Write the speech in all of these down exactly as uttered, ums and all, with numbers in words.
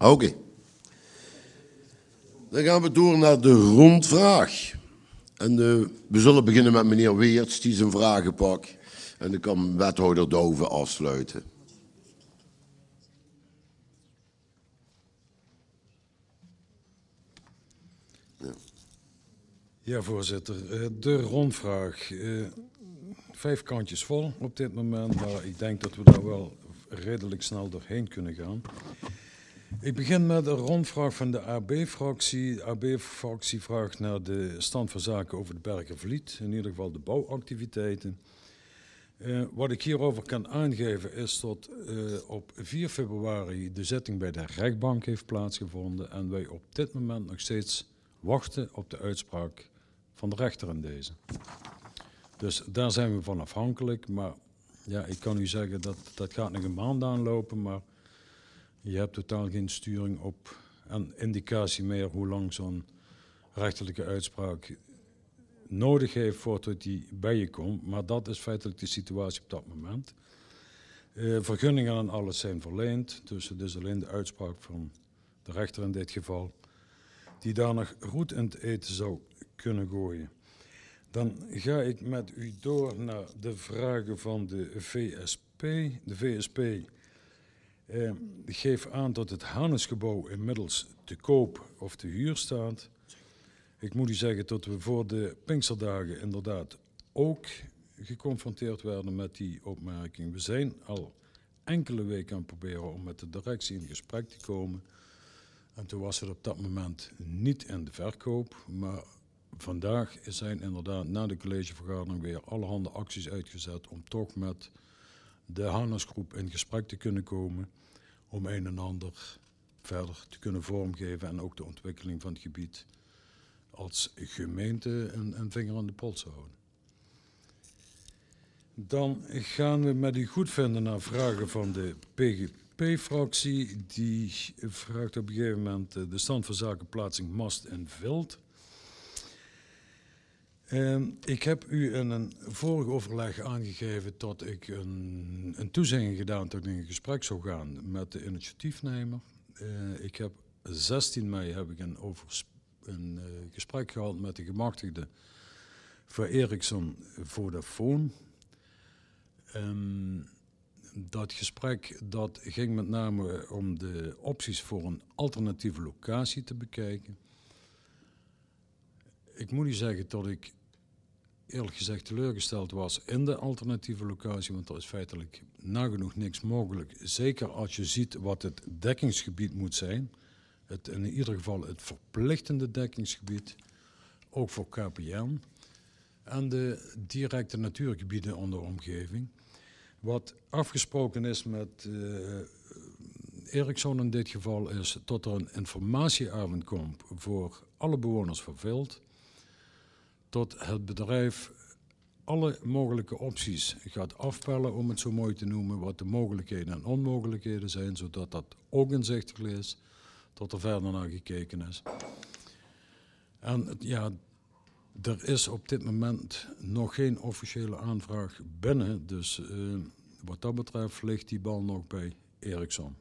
Oké. Okay. Dan gaan we door naar de rondvraag. En uh, we zullen beginnen met meneer Weerts, die zijn vragen pakt. En dan kan wethouder Douwe afsluiten. Ja, ja voorzitter. De rondvraag. Uh, vijf kantjes vol op dit moment, maar ik denk dat we daar wel redelijk snel doorheen kunnen gaan. Ik begin met een rondvraag van de A B-fractie. De A B-fractie vraagt naar de stand van zaken over de Bergervliet, in ieder geval de bouwactiviteiten. Uh, wat ik hierover kan aangeven is dat uh, op vier februari de zitting bij de rechtbank heeft plaatsgevonden en wij op dit moment nog steeds wachten op de uitspraak van de rechter in deze. Dus daar zijn we van afhankelijk, maar ja, ik kan u zeggen dat dat gaat nog een maand aanlopen, maar je hebt totaal geen sturing op en indicatie meer hoe lang zo'n rechterlijke uitspraak nodig heeft voordat die bij je komt. Maar dat is feitelijk de situatie op dat moment. Uh, vergunningen en alles zijn verleend, dus het is alleen de uitspraak van de rechter in dit geval die daar nog goed in het eten zou kunnen gooien. Dan ga ik met u door naar de vragen van de V S P. De V S P eh, geeft aan dat het Hannesgebouw inmiddels te koop of te huur staat. Ik moet u zeggen dat we voor de Pinksterdagen inderdaad ook geconfronteerd werden met die opmerking. We zijn al enkele weken aan het proberen om met de directie in gesprek te komen. En toen was het op dat moment niet in de verkoop, maar vandaag zijn inderdaad na de collegevergadering weer allerhande acties uitgezet om toch met de Hannesgroep in gesprek te kunnen komen om een en ander verder te kunnen vormgeven en ook de ontwikkeling van het gebied als gemeente een, een vinger aan de pols houden. Dan gaan we met u goedvinden naar vragen van de P G P-fractie. Die vraagt op een gegeven moment de stand van zaken plaatsing mast en veld. Uh, ik heb u in een vorig overleg aangegeven dat ik een, een toezegging gedaan dat ik in gesprek zou gaan met de initiatiefnemer. Uh, ik heb zestien mei heb ik een, over, een uh, gesprek gehad met de gemachtigde voor Ericsson Vodafone. Um, dat gesprek dat ging met name om de opties voor een alternatieve locatie te bekijken. Ik moet u zeggen dat ik eerlijk gezegd teleurgesteld was in de alternatieve locatie, want er is feitelijk nagenoeg niks mogelijk. Zeker als je ziet wat het dekkingsgebied moet zijn. Het, in ieder geval het verplichtende dekkingsgebied, ook voor K P N. En de directe natuurgebieden onder de omgeving. Wat afgesproken is met uh, Ericsson in dit geval is dat er een informatieavond komt voor alle bewoners van Vilt. Tot het bedrijf alle mogelijke opties gaat afpellen, om het zo mooi te noemen, wat de mogelijkheden en onmogelijkheden zijn, zodat dat ook inzichtelijk is, tot er verder naar gekeken is. En ja, er is op dit moment nog geen officiële aanvraag binnen, dus uh, wat dat betreft ligt die bal nog bij Ericsson.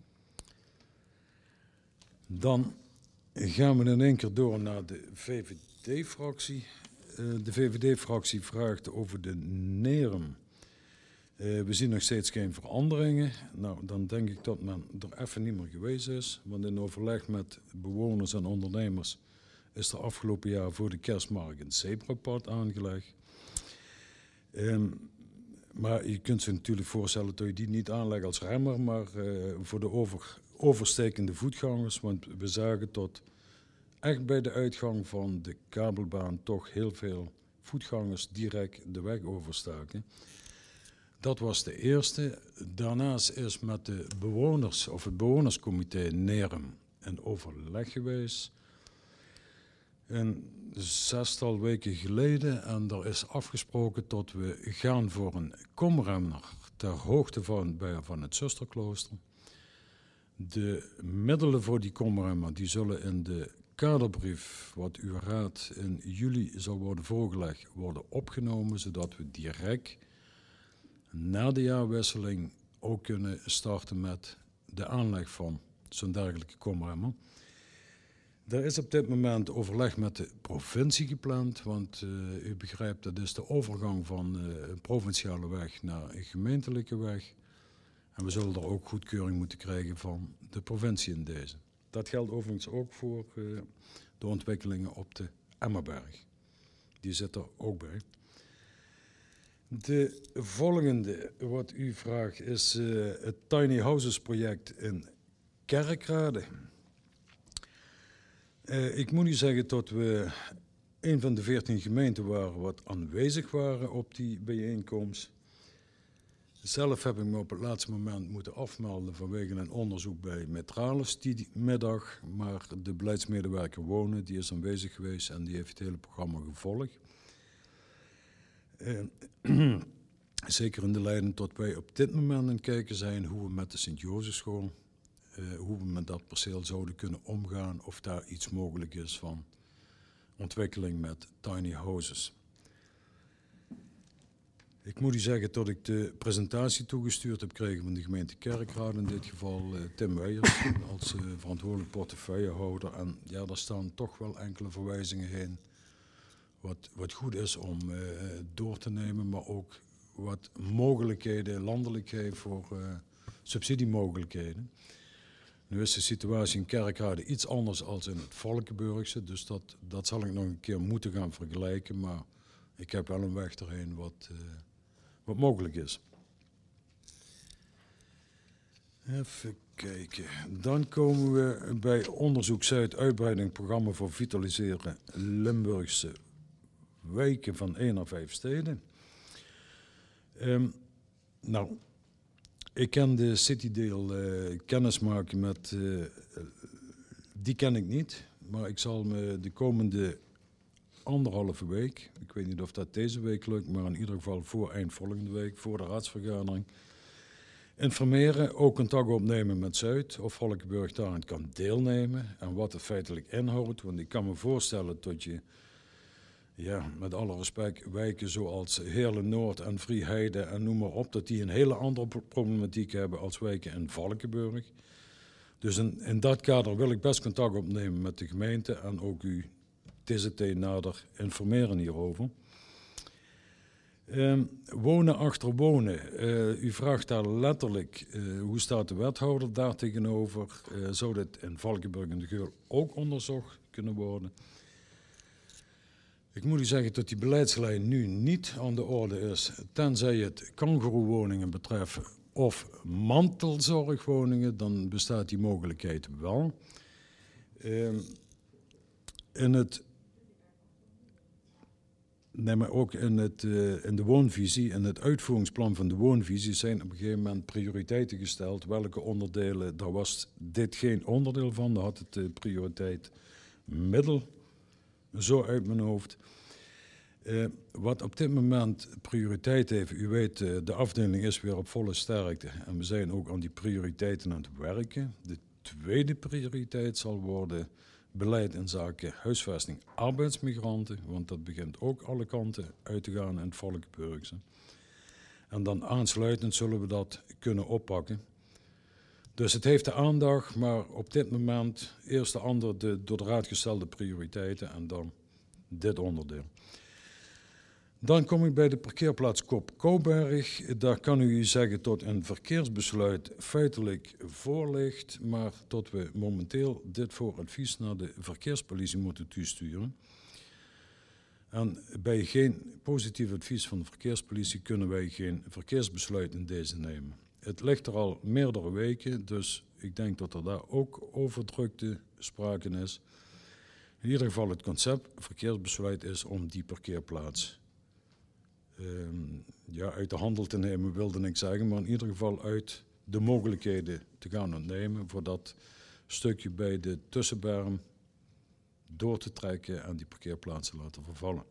Dan gaan we in één keer door naar de V V D-fractie. Uh, de V V D-fractie vraagt over de Nerum. Uh, we zien nog steeds geen veranderingen. Nou, dan denk ik dat men er even niet meer geweest is. Want in overleg met bewoners en ondernemers is er afgelopen jaar voor de kerstmarkt een zebrapad aangelegd. Um, maar je kunt zich natuurlijk voorstellen dat je die niet aanlegt als remmer, maar uh, voor de over, overstekende voetgangers. Want we zagen tot echt bij de uitgang van de kabelbaan toch heel veel voetgangers direct de weg overstaken. Dat was de eerste. Daarnaast is met de bewoners of het bewonerscomité Nerum een overleg geweest. Een zestal weken geleden en er is afgesproken dat we gaan voor een komremmer ter hoogte van, bij, van het zusterklooster. De middelen voor die komremmer die zullen in de kaderbrief, wat uw raad in juli zal worden voorgelegd, worden opgenomen, zodat we direct na de jaarwisseling ook kunnen starten met de aanleg van zo'n dergelijke komremmer. Er is op dit moment overleg met de provincie gepland, want uh, u begrijpt dat is de overgang van uh, een provinciale weg naar een gemeentelijke weg. En we zullen er ook goedkeuring moeten krijgen van de provincie in deze. Dat geldt overigens ook voor uh, de ontwikkelingen op de Emmaberg. Die zit er ook bij. De volgende wat u vraagt is uh, het Tiny Houses project in Kerkrade. Uh, ik moet u zeggen dat we een van de veertien gemeenten waren wat aanwezig waren op die bijeenkomst. Zelf heb ik me op het laatste moment moeten afmelden vanwege een onderzoek bij Metralis die middag. Maar de beleidsmedewerker Wonen die is aanwezig geweest en die heeft het hele programma gevolgd. Uh, zeker in de leiding tot wij op dit moment aan het kijken zijn hoe we met de Sint-Jozefschool, uh, hoe we met dat perceel zouden kunnen omgaan, of daar iets mogelijk is van ontwikkeling met tiny houses. Ik moet u zeggen dat ik de presentatie toegestuurd heb gekregen van de gemeente Kerkrade, in dit geval uh, Tim Weijers als uh, verantwoordelijk portefeuillehouder. En ja, daar staan toch wel enkele verwijzingen heen. Wat, wat goed is om uh, door te nemen, maar ook wat mogelijkheden landelijk heeft voor uh, subsidiemogelijkheden. Nu is de situatie in Kerkrade iets anders dan in het Valkenburgse, dus dat, dat zal ik nog een keer moeten gaan vergelijken. Maar ik heb wel een weg erheen wat, uh, wat mogelijk is. Even kijken. Dan komen we bij Onderzoek Zuid, uitbreiding programma voor vitaliseren Limburgse wijken van één naar vijf steden. Um, nou, ik ken de citydeel uh, kennismaken met, uh, die ken ik niet, maar ik zal me de komende anderhalve week, ik weet niet of dat deze week lukt, maar in ieder geval voor eind volgende week, voor de raadsvergadering, informeren, ook contact opnemen met Zuid, of Valkenburg daarin kan deelnemen en wat het feitelijk inhoudt, want ik kan me voorstellen dat je, ja, met alle respect, wijken zoals Heerlen Noord en Vrijheide en noem maar op, dat die een hele andere problematiek hebben als wijken in Valkenburg. Dus in, in dat kader wil ik best contact opnemen met de gemeente en ook u T Z T nader informeren hierover. Uh, wonen achter wonen. Uh, u vraagt daar letterlijk, uh, hoe staat de wethouder daar tegenover? Uh, zou dit in Valkenburg en de Geul ook onderzocht kunnen worden? Ik moet u zeggen dat die beleidslijn nu niet aan de orde is, tenzij het kangoeroewoningen betreft of mantelzorgwoningen, dan bestaat die mogelijkheid wel. Uh, in het, nee, maar ook in, het, uh, in de woonvisie, in het uitvoeringsplan van de woonvisie zijn op een gegeven moment prioriteiten gesteld. Welke onderdelen, daar was dit geen onderdeel van, daar had het uh, prioriteit middel. Zo uit mijn hoofd. Uh, wat op dit moment prioriteit heeft, u weet, uh, de afdeling is weer op volle sterkte. En we zijn ook aan die prioriteiten aan het werken. De tweede prioriteit zal worden beleid in zaken huisvesting arbeidsmigranten. Want dat begint ook alle kanten uit te gaan in het Valkenburgse. En dan aansluitend zullen we dat kunnen oppakken. Dus het heeft de aandacht, maar op dit moment eerst de andere de door de raad gestelde prioriteiten en dan dit onderdeel. Dan kom ik bij de parkeerplaats Kop-Kouberg. Daar kan u zeggen dat een verkeersbesluit feitelijk voor ligt, maar dat we momenteel dit voor advies naar de verkeerspolitie moeten toesturen. En bij geen positief advies van de verkeerspolitie kunnen wij geen verkeersbesluit in deze nemen. Het ligt er al meerdere weken, dus ik denk dat er daar ook over drukte sprake is. In ieder geval het concept verkeersbesluit is om die parkeerplaats um, ja, uit de handel te nemen, wilde ik zeggen, maar in ieder geval uit de mogelijkheden te gaan ontnemen voor dat stukje bij de tussenberm door te trekken en die parkeerplaatsen laten vervallen.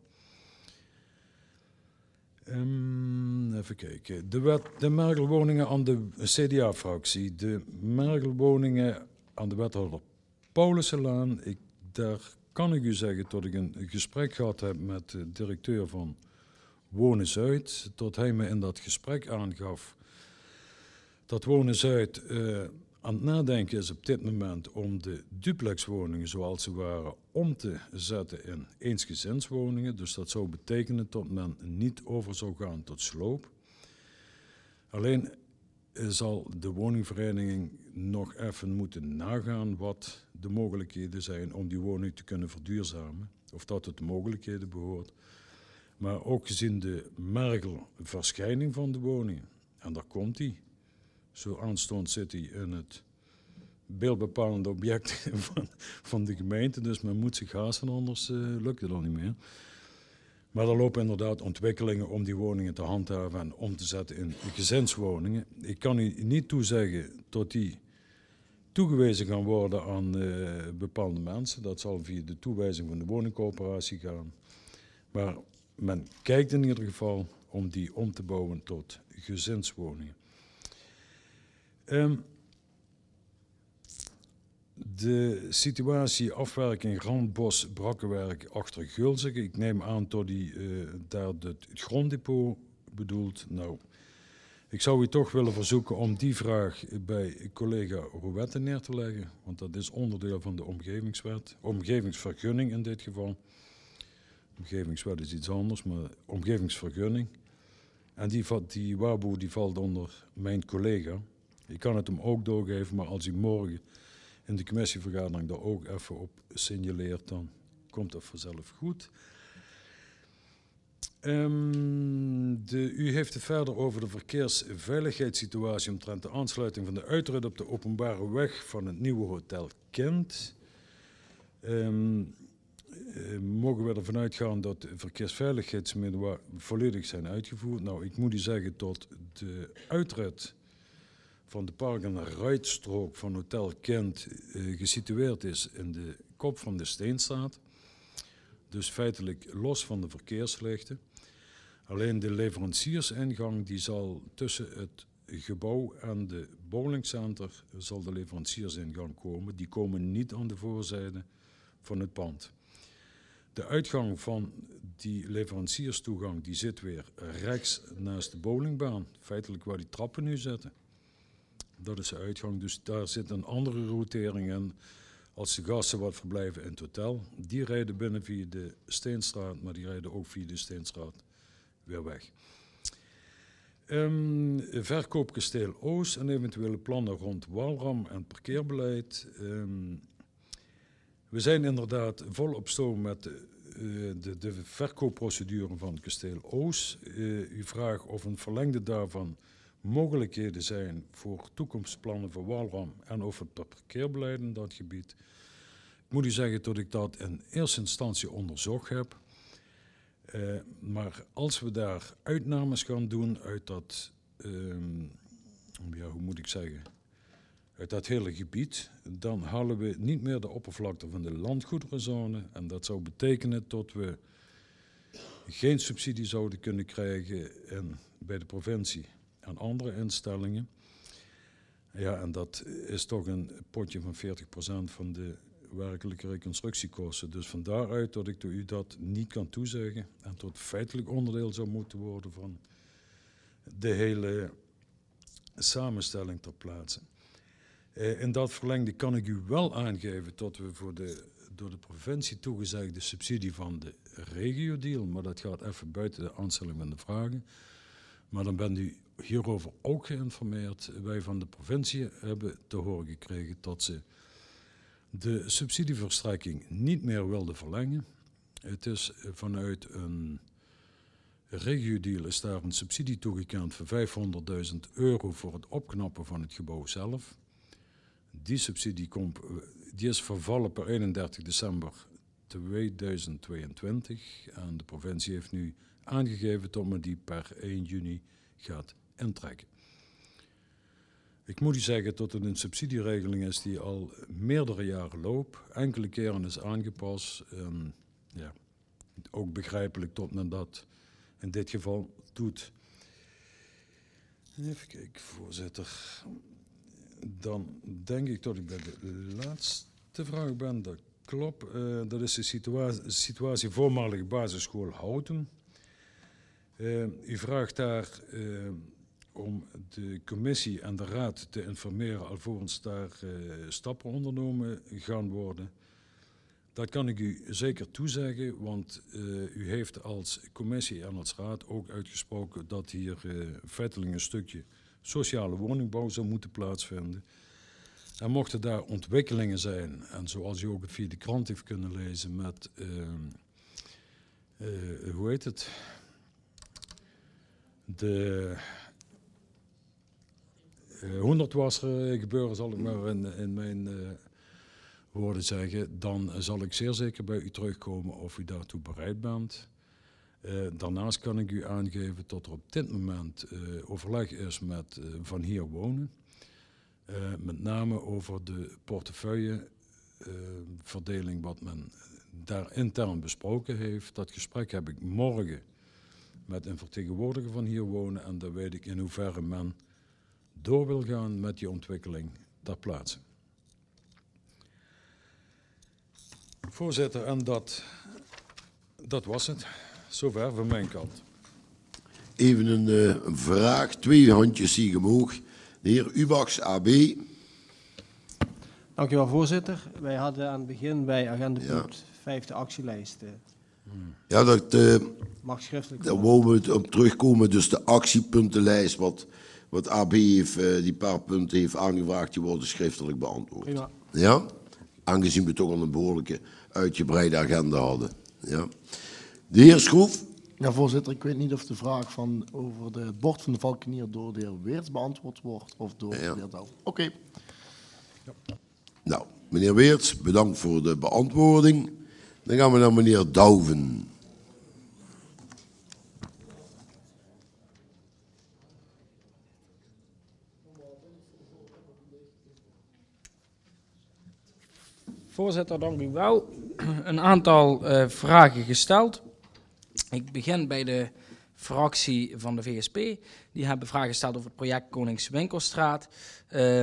Um, even kijken. De, wet, de mergelwoningen aan de C D A-fractie. De mergelwoningen aan de wethouder Paulussenlaan. Ik, daar kan ik u zeggen dat ik een gesprek gehad heb met de directeur van Wonen Zuid. Dat hij me in dat gesprek aangaf dat Wonen Zuid uh, aan het nadenken is op dit moment om de duplexwoningen zoals ze waren om te zetten in eensgezinswoningen. Dus dat zou betekenen dat men niet over zou gaan tot sloop. Alleen zal de woningvereniging nog even moeten nagaan wat de mogelijkheden zijn om die woning te kunnen verduurzamen. Of dat het de mogelijkheden behoort. Maar ook gezien de mergelverschijning van de woningen. En daar komt die. Zo aanstonds zit hij in het beeldbepalende object van, van de gemeente. Dus men moet zich haasten, anders uh, lukt het al niet meer. Maar er lopen inderdaad ontwikkelingen om die woningen te handhaven en om te zetten in gezinswoningen. Ik kan u niet toezeggen tot die toegewezen gaan worden aan uh, bepaalde mensen. Dat zal via de toewijzing van de woningcoöperatie gaan. Maar men kijkt in ieder geval om die om te bouwen tot gezinswoningen. Um, de situatie afwerking Randbos Brakkenwerk achter Gulzige. Ik neem aan dat hij uh, daar het gronddepot bedoelt. Nou, ik zou u toch willen verzoeken om die vraag bij collega Rouwette neer te leggen. Want dat is onderdeel van de omgevingswet. Omgevingsvergunning in dit geval. Omgevingswet is iets anders, maar omgevingsvergunning. En die, die waarboer die valt onder mijn collega. Ik kan het hem ook doorgeven, maar als hij morgen in de commissievergadering daar ook even op signaleert, dan komt dat vanzelf goed. Um, de, u heeft het verder over de verkeersveiligheidssituatie omtrent de aansluiting van de uitrit op de openbare weg van het nieuwe Hotel Kent. Um, uh, mogen we ervan uitgaan dat de verkeersveiligheidsmiddelen volledig zijn uitgevoerd? Nou, ik moet u zeggen dat de uitrit van de park- en rijdstrook van Hotel Kent uh, gesitueerd is in de kop van de Steenstraat. Dus feitelijk los van de verkeerslichten. Alleen de leveranciersingang die zal tussen het gebouw en de bowlingcenter zal de leveranciersingang komen. Die komen niet aan de voorzijde van het pand. De uitgang van die leverancierstoegang die zit weer rechts naast de bowlingbaan. Feitelijk waar die trappen nu zitten. Dat is de uitgang, dus daar zit een andere routering in. Als de gasten wat verblijven in het hotel, die rijden binnen via de Steenstraat, maar die rijden ook via de Steenstraat weer weg. Um, verkoopkasteel Oos en eventuele plannen rond Walram en parkeerbeleid. Um, we zijn inderdaad vol op stoom met de, uh, de, de verkoopprocedure van het kasteel Oos. Uh, u vraagt of een verlengde daarvan mogelijkheden zijn voor toekomstplannen voor Walram en of het parkeerbeleid in dat gebied. Ik moet u zeggen dat ik dat in eerste instantie onderzocht heb. Uh, maar als we daar uitnames gaan doen uit dat, uh, ja, hoe moet ik zeggen, uit dat hele gebied, dan halen we niet meer de oppervlakte van de landgoederenzone. En dat zou betekenen dat we geen subsidie zouden kunnen krijgen in, bij de provincie en andere instellingen. Ja, en dat is toch een potje van veertig procent van de werkelijke reconstructiekosten. Dus van daaruit dat ik u dat niet kan toezeggen en tot feitelijk onderdeel zou moeten worden van de hele samenstelling ter plaatse. Eh, in dat verlengde kan ik u wel aangeven dat we voor de door de provincie toegezegde subsidie van de regio-deal, maar dat gaat even buiten de aanstelling van de vragen. Maar dan bent u hierover ook geïnformeerd. Wij van de provincie hebben te horen gekregen dat ze de subsidieverstrekking niet meer wilden verlengen. Het is vanuit een regio-deal is daar een subsidie toegekend van vijfhonderdduizend euro voor het opknappen van het gebouw zelf. Die subsidie komt, die is vervallen per eenendertig december tweeduizend tweeëntwintig en de provincie heeft nu aangegeven dat men die per één juni gaat intrekken. Ik moet u zeggen dat het een subsidieregeling is die al meerdere jaren loopt, enkele keren is aangepast. En ja, ook begrijpelijk dat men dat in dit geval doet. Even kijken, voorzitter. Dan denk ik dat ik bij de laatste vraag ben. Dat klopt. Uh, dat is de situatie, situatie voormalige basisschool Houten. Uh, u vraagt daar uh, om de commissie en de raad te informeren alvorens daar uh, stappen ondernomen gaan worden. Dat kan ik u zeker toezeggen, want uh, u heeft als commissie en als raad ook uitgesproken dat hier uh, feitelijk een stukje sociale woningbouw zou moeten plaatsvinden. En mochten daar ontwikkelingen zijn, en zoals u ook via de krant heeft kunnen lezen met, uh, uh, hoe heet het, de uh, honderdwasser gebeuren, zal ik maar in, in mijn uh, woorden zeggen, dan zal ik zeer zeker bij u terugkomen of u daartoe bereid bent. Uh, daarnaast kan ik u aangeven dat er op dit moment uh, overleg is met uh, Van Hier Wonen. Uh, met name over de portefeuilleverdeling uh, wat men daar intern besproken heeft. Dat gesprek heb ik morgen met een vertegenwoordiger van Hier Wonen. En dan weet ik in hoeverre men door wil gaan met die ontwikkeling ter plaatse. Voorzitter, en dat, dat was het. Zover van mijn kant. Even een, uh, een vraag. Twee handjes zie ik omhoog. De heer Ubachs, A B. Dank u wel, voorzitter. Wij hadden aan het begin bij agendapunt ja. vijf de actielijst. Ja, dat uh, mag schriftelijk. Daar wouden we op terugkomen. Dus de actiepuntenlijst, wat, wat A B heeft, uh, die paar punten heeft aangevraagd, die worden schriftelijk beantwoord. Prima. Ja? Aangezien we toch al een behoorlijke uitgebreide agenda hadden. Ja. De heer Schroef. Ja, voorzitter, ik weet niet of de vraag van over de, het bord van de Valkenier door de heer Weerts beantwoord wordt of door ja. de heer Douw. Oké. Okay. Ja. Nou, meneer Weerts, bedankt voor de beantwoording. Dan gaan we naar meneer Douwen. Voorzitter, dank u wel. Een aantal uh, vragen gesteld. Ik begin bij de fractie van de V S P. Die hebben vragen gesteld over het project Koningswinkelstraat. Uh,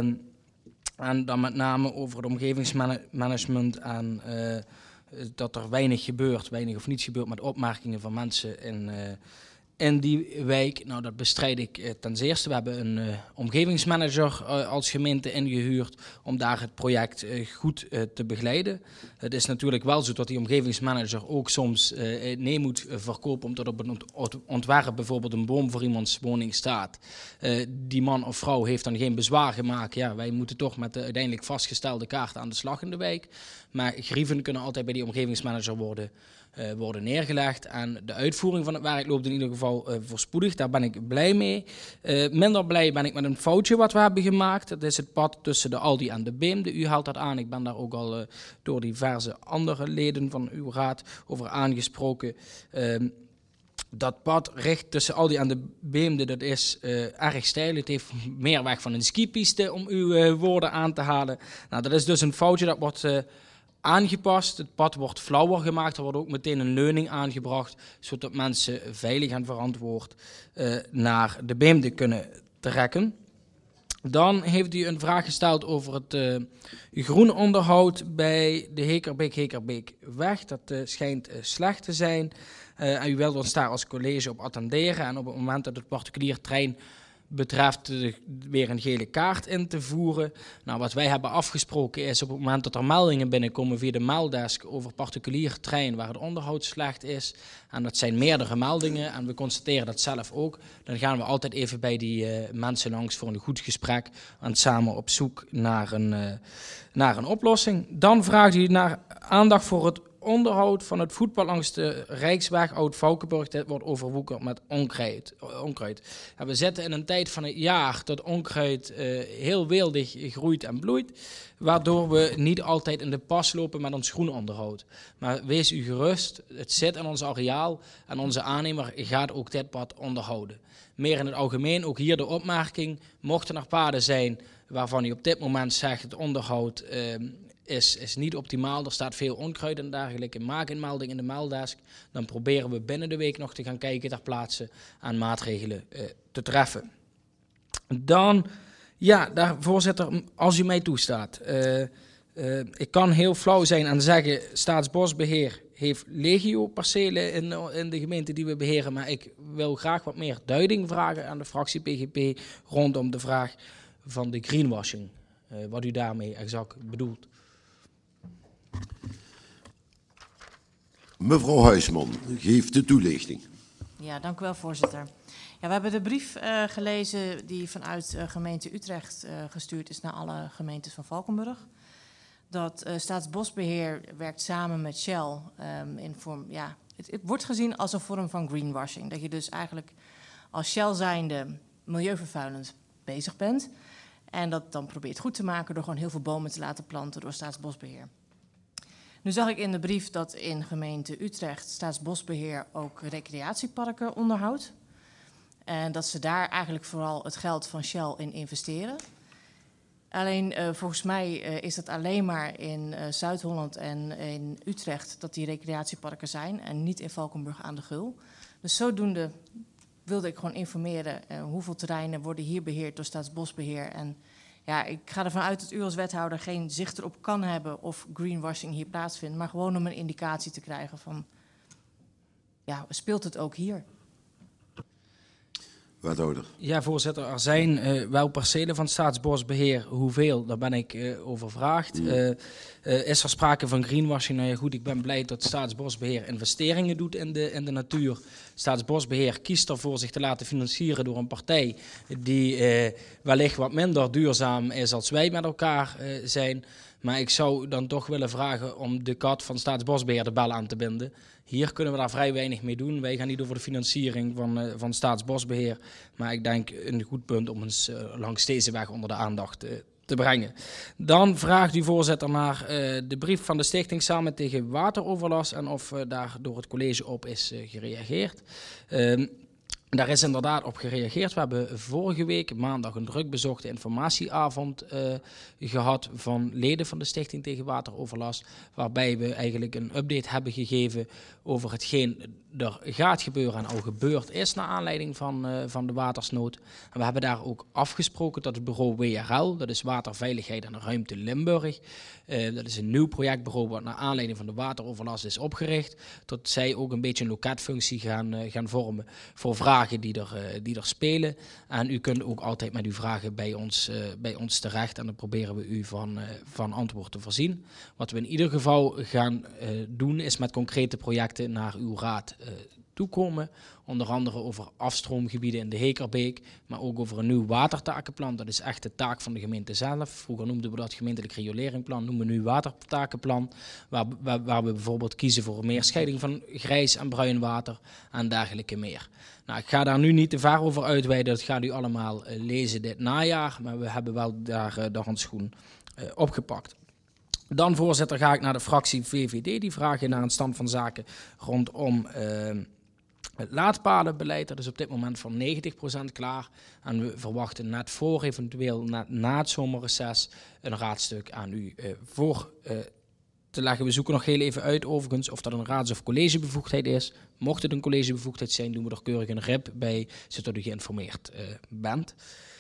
en dan met name over het omgevingsmanagement en uh, dat er weinig gebeurt, weinig of niets gebeurt met opmerkingen van mensen in, uh, in die wijk. Nou, dat bestrijd ik uh, ten zeerste. We hebben een uh, omgevingsmanager uh, als gemeente ingehuurd om daar het project uh, goed uh, te begeleiden. Het is natuurlijk wel zo dat die omgevingsmanager ook soms uh, nee moet uh, verkopen omdat op een ont ontwerp bijvoorbeeld een boom voor iemands woning staat. Uh, die man of vrouw heeft dan geen bezwaar gemaakt. Ja, wij moeten toch met de uiteindelijk vastgestelde kaart aan de slag in de wijk. Maar grieven kunnen altijd bij die omgevingsmanager worden Uh, worden neergelegd en de uitvoering van het werk loopt in ieder geval uh, voorspoedig. Daar ben ik blij mee. Uh, minder blij ben ik met een foutje wat we hebben gemaakt. Dat is het pad tussen de Aldi en de Beemde. U haalt dat aan. Ik ben daar ook al uh, door diverse andere leden van uw raad over aangesproken. Uh, Dat pad recht tussen Aldi en de Beemde, dat is uh, erg steil. Het heeft meer weg van een skipiste, om uw uh, woorden aan te halen. Nou, dat is dus een foutje, dat wordt uh, aangepast. Het pad wordt flauwer gemaakt. Er wordt ook meteen een leuning aangebracht, zodat mensen veilig en verantwoord uh, naar de Beemde kunnen trekken. Dan heeft u een vraag gesteld over het uh, groenonderhoud bij de Hekerbeek-Hekerbeekweg. Dat uh, schijnt uh, slecht te zijn. Uh, en u wilt ons daar als college op attenderen. En op het moment dat het particulier trein betreft uh, weer een gele kaart in te voeren. Nou, wat wij hebben afgesproken is op het moment dat er meldingen binnenkomen via de melddesk over particulier trein waar het onderhoud slecht is. En dat zijn meerdere meldingen en we constateren dat zelf ook. Dan gaan we altijd even bij die uh, mensen langs voor een goed gesprek. En samen op zoek naar een, uh, naar een oplossing. Dan vraagt u naar aandacht voor het onderhoud van het voetpad langs de Rijksweg Oud-Valkenburg. Dit wordt overwoekerd met onkruid. onkruid. En we zitten in een tijd van het jaar dat onkruid uh, heel weeldig groeit en bloeit, waardoor we niet altijd in de pas lopen met ons groenonderhoud. Maar wees u gerust, het zit in ons areaal en onze aannemer gaat ook dit pad onderhouden. Meer in het algemeen, ook hier de opmerking, mochten er paden zijn waarvan u op dit moment zegt het onderhoud uh, Is, is niet optimaal, er staat veel onkruid en dergelijke, maak een melding in de melddesk, dan proberen we binnen de week nog te gaan kijken ter plaatse aan maatregelen uh, te treffen. Dan, ja, daar, voorzitter, als u mij toestaat, uh, uh, ik kan heel flauw zijn en zeggen, Staatsbosbeheer heeft legio percelen in, in de gemeente die we beheren, maar ik wil graag wat meer duiding vragen aan de fractie P G P rondom de vraag van de greenwashing. Uh, wat u daarmee exact bedoelt. Mevrouw Huisman, geeft de toelichting. Ja, dank u wel, voorzitter. Ja, we hebben de brief uh, gelezen die vanuit uh, gemeente Utrecht uh, gestuurd is naar alle gemeentes van Valkenburg. Dat uh, Staatsbosbeheer werkt samen met Shell um, in vorm, ja, het, het wordt gezien als een vorm van greenwashing. Dat je dus eigenlijk als Shell zijnde milieuvervuilend bezig bent. En dat dan probeert goed te maken door gewoon heel veel bomen te laten planten door Staatsbosbeheer. Nu zag ik in de brief dat in gemeente Utrecht Staatsbosbeheer ook recreatieparken onderhoudt. En dat ze daar eigenlijk vooral het geld van Shell in investeren. Alleen uh, volgens mij uh, is het alleen maar in uh, Zuid-Holland en in Utrecht dat die recreatieparken zijn en niet in Valkenburg aan de Geul. Dus zodoende wilde ik gewoon informeren uh, hoeveel terreinen worden hier beheerd door Staatsbosbeheer. En ja, ik ga ervan uit dat u als wethouder geen zicht erop kan hebben of greenwashing hier plaatsvindt, maar gewoon om een indicatie te krijgen van, ja, speelt het ook hier? Wethouder. Ja, voorzitter, er zijn uh, wel percelen van Staatsbosbeheer. Hoeveel, daar ben ik uh, overvraagd. Mm. Uh, uh, is er sprake van greenwashing? Nou ja, goed, ik ben blij dat Staatsbosbeheer investeringen doet in de, in de natuur. Staatsbosbeheer kiest ervoor zich te laten financieren door een partij die uh, wellicht wat minder duurzaam is als wij met elkaar uh, zijn. Maar ik zou dan toch willen vragen om de kat van Staatsbosbeheer de bel aan te binden. Hier kunnen we daar vrij weinig mee doen. Wij gaan niet over de financiering van, uh, van Staatsbosbeheer. Maar ik denk een goed punt om ons uh, langs deze weg onder de aandacht uh, te brengen. Dan vraagt u voorzitter naar uh, de brief van de Stichting Samen tegen Wateroverlast en of uh, daar door het college op is uh, gereageerd. Uh, Daar is inderdaad op gereageerd. We hebben vorige week maandag een druk bezochte informatieavond uh, gehad van leden van de Stichting tegen Wateroverlast, waarbij we eigenlijk een update hebben gegeven over hetgeen er gaat gebeuren en al gebeurd is naar aanleiding van, uh, van de watersnood. En we hebben daar ook afgesproken dat het bureau W R L, dat is Waterveiligheid en Ruimte Limburg, uh, dat is een nieuw projectbureau wat naar aanleiding van de wateroverlast is opgericht, dat zij ook een beetje een loketfunctie gaan, uh, gaan vormen voor vragen die er, uh, die er spelen. En u kunt ook altijd met uw vragen bij ons, uh, bij ons terecht en dan proberen we u van, uh, van antwoord te voorzien. Wat we in ieder geval gaan uh, doen is met concrete projecten naar uw raad uh, toekomen. Onder andere over afstroomgebieden in de Hekerbeek, maar ook over een nieuw watertakenplan. Dat is echt de taak van de gemeente zelf. Vroeger noemden we dat gemeentelijk rioleringplan, noemen we nu watertakenplan. Waar, waar, waar we bijvoorbeeld kiezen voor meer scheiding van grijs en bruin water en dergelijke meer. Nou, ik ga daar nu niet te ver over uitweiden, dat gaat u allemaal uh, lezen dit najaar. Maar we hebben wel daar uh, de handschoen uh, opgepakt. Dan, voorzitter, ga ik naar de fractie V V D. Die vragen naar een stand van zaken rondom uh, het laadpalenbeleid. Dat is op dit moment van negentig procent klaar. En we verwachten net voor, eventueel na, na het zomerreces, een raadstuk aan u uh, voor uh, te leggen. We zoeken nog heel even uit, overigens, of dat een raads- of collegebevoegdheid is. Mocht het een collegebevoegdheid zijn, doen we er keurig een rip bij, zodat u geïnformeerd uh, bent.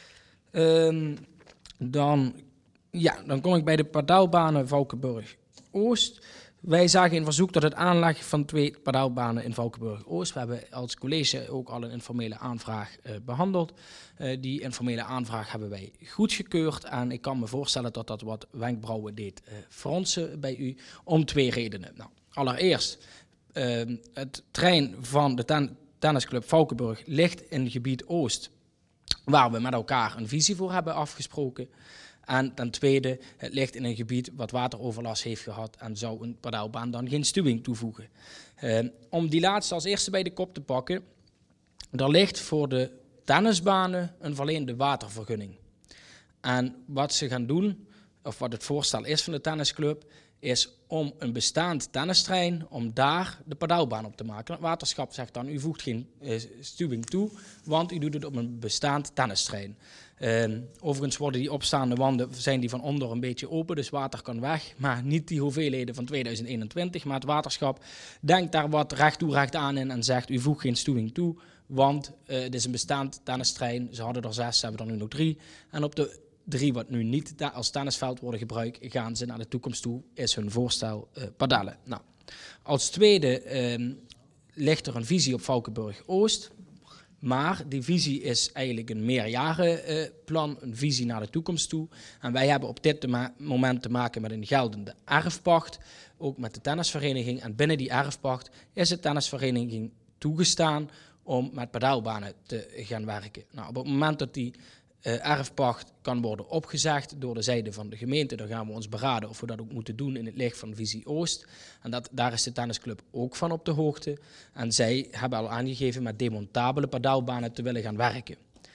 Uh, dan... Ja, dan kom ik bij de padaalbanen Valkenburg-Oost. Wij zagen in verzoek tot het aanleggen van twee padaalbanen in Valkenburg-Oost. We hebben als college ook al een informele aanvraag uh, behandeld. Uh, die informele aanvraag hebben wij goedgekeurd. En ik kan me voorstellen dat dat wat wenkbrauwen deed uh, fronsen bij u. Om twee redenen. Nou, allereerst, uh, het terrein van de ten tennisclub Valkenburg ligt in gebied Oost, waar we met elkaar een visie voor hebben afgesproken. En ten tweede, het ligt in een gebied wat wateroverlast heeft gehad en zou een padaalbaan dan geen stuwing toevoegen. Uh, om die laatste als eerste bij de kop te pakken, er ligt voor de tennisbanen een verleende watervergunning. En wat ze gaan doen, of wat het voorstel is van de tennisclub, is om een bestaand tennisterrein, om daar de padaalbaan op te maken. Het waterschap zegt dan, u voegt geen uh, stuwing toe, want u doet het op een bestaand tennisterrein. Uh, overigens worden die opstaande wanden, zijn die van onder een beetje open, dus water kan weg. Maar niet die hoeveelheden van tweeduizend eenentwintig. Maar het waterschap denkt daar wat recht toe recht aan in en zegt, u voegt geen stuwing toe, want uh, het is een bestaand tennisterrein. Ze hadden er zes, ze hebben er nu nog drie. En op de drie wat nu niet als tennisveld worden gebruikt, gaan ze naar de toekomst toe, is hun voorstel uh, padellen. Nou, Als tweede eh, ligt er een visie op Valkenburg-Oost. Maar die visie is eigenlijk een meerjarenplan, een visie naar de toekomst toe. En wij hebben op dit moment te maken met een geldende erfpacht, ook met de tennisvereniging. En binnen die erfpacht is de tennisvereniging toegestaan om met padaalbanen te gaan werken. Nou, op het moment dat die uh, erfpacht kan worden opgezegd door de zijde van de gemeente, dan gaan we ons beraden of we dat ook moeten doen in het licht van Visie Oost. En dat, daar is de tennisclub ook van op de hoogte. En zij hebben al aangegeven met demontabele padaalbanen te willen gaan werken.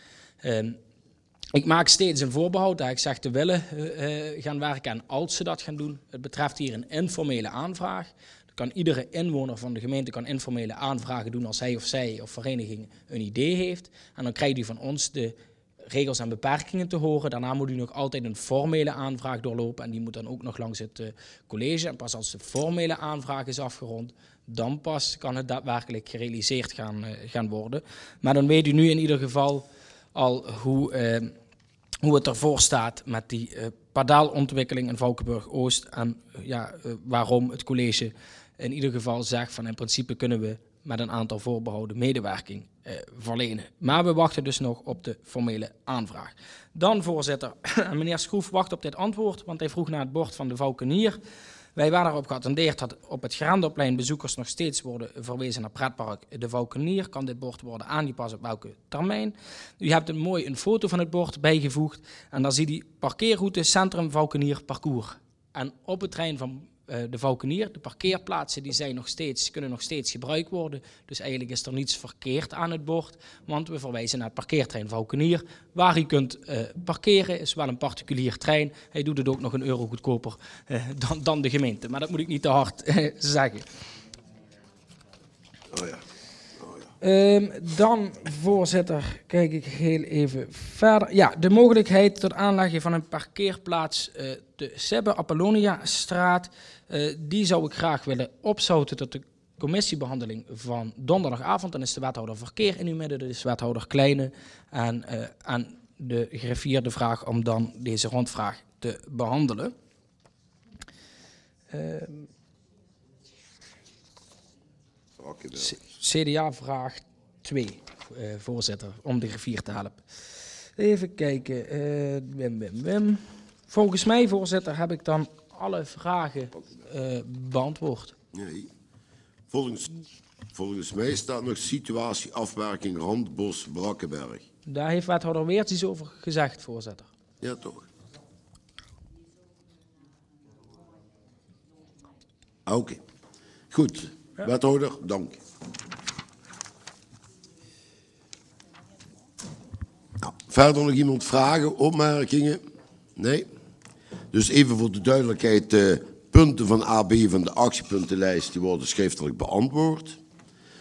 Uh, ik maak steeds een voorbehoud dat ik zeg te willen uh, gaan werken en als ze dat gaan doen. Het betreft hier een informele aanvraag. Kan iedere inwoner van de gemeente kan informele aanvragen doen als hij of zij of vereniging een idee heeft. En dan krijgt u van ons de regels en beperkingen te horen. Daarna moet u nog altijd een formele aanvraag doorlopen en die moet dan ook nog langs het uh, college. En pas als de formele aanvraag is afgerond, dan pas kan het daadwerkelijk gerealiseerd gaan, uh, gaan worden. Maar dan weet u nu in ieder geval al hoe, uh, hoe het ervoor staat met die uh, padaalontwikkeling in Valkenburg-Oost en uh, ja, uh, waarom het college in ieder geval zegt van in principe kunnen we met een aantal voorbehouden medewerking eh, verlenen. Maar we wachten dus nog op de formele aanvraag. Dan, voorzitter, meneer Schroef wacht op dit antwoord, want hij vroeg naar het bord van de Valkenier. Wij waren erop geattendeerd dat op het Grendoplein bezoekers nog steeds worden verwezen naar pretpark De Valkenier. Kan dit bord worden aangepast op welke termijn? U hebt een mooi een foto van het bord bijgevoegd en dan zie je die parkeerroute Centrum Valkenier Parcours. En op het trein van de Valkenier, de parkeerplaatsen die zijn nog steeds, kunnen nog steeds gebruikt worden. Dus eigenlijk is er niets verkeerd aan het bord, want we verwijzen naar het parkeertrein Valkenier. Waar u kunt uh, parkeren is wel een particulier trein. Hij doet het ook nog een euro goedkoper uh, dan, dan de gemeente, maar dat moet ik niet te hard uh, zeggen. Oh ja. Um, dan, voorzitter, kijk ik heel even verder. Ja, de mogelijkheid tot aanleggen van een parkeerplaats uh, de Sebbe Apollonia-straat. Uh, die zou ik graag willen opzouten tot de commissiebehandeling van donderdagavond. Dan is de wethouder verkeer in uw midden, dat is wethouder Kleine. En uh, aan de griffier de vraag om dan deze rondvraag te behandelen. Uh, C D A vraag twee, uh, voorzitter, om de griffier te helpen. Even kijken. Uh, wim, wim, wim. Volgens mij, voorzitter, heb ik dan alle vragen uh, beantwoord. Nee. Volgens, volgens mij staat nog situatie, afwerking, Randbos, Brakkenberg. Daar heeft wethouder Weerts iets over gezegd, voorzitter. Ja, toch? Oké. Okay. Goed. Ja. Wethouder, dank. Nou, verder nog iemand vragen, opmerkingen? Nee? Dus even voor de duidelijkheid, de punten van A B van de actiepuntenlijst die worden schriftelijk beantwoord.